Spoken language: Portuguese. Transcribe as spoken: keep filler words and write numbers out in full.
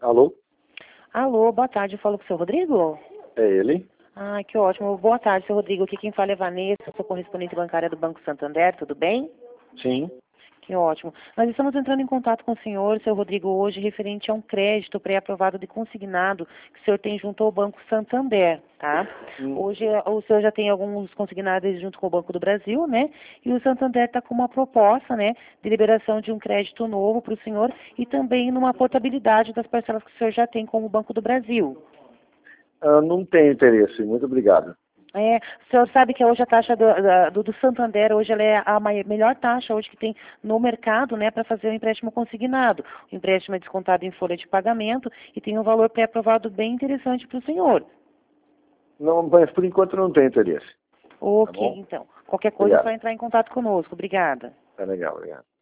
Alô? Alô, boa tarde, eu falo com o seu Rodrigo? É ele? Ah, que ótimo. Boa tarde, seu Rodrigo. Aqui quem fala é Vanessa, sou correspondente bancária do Banco Santander, tudo bem? Sim. Que ótimo. Nós estamos entrando em contato com o senhor, seu Rodrigo, hoje, referente a um crédito pré-aprovado de consignado que o senhor tem junto ao Banco Santander, tá? Hum. Hoje o senhor já tem alguns consignados junto com o Banco do Brasil, né? E o Santander está com uma proposta, né, de liberação de um crédito novo para o senhor e também numa portabilidade das parcelas que o senhor já tem com o Banco do Brasil. Ah, não tenho interesse, muito obrigado. É, o senhor sabe que hoje a taxa do, da- do, do Santander, hoje ela é a mai- melhor taxa hoje que tem no mercado, né, para fazer o empréstimo consignado. O empréstimo é descontado em folha de pagamento e tem um valor pré-aprovado bem interessante para o senhor. Não, mas por enquanto não tenho interesse. Ok, Tá bom? então. Qualquer coisa é só Obrigado. entrar em contato conosco. Obrigada. Tá legal, obrigado.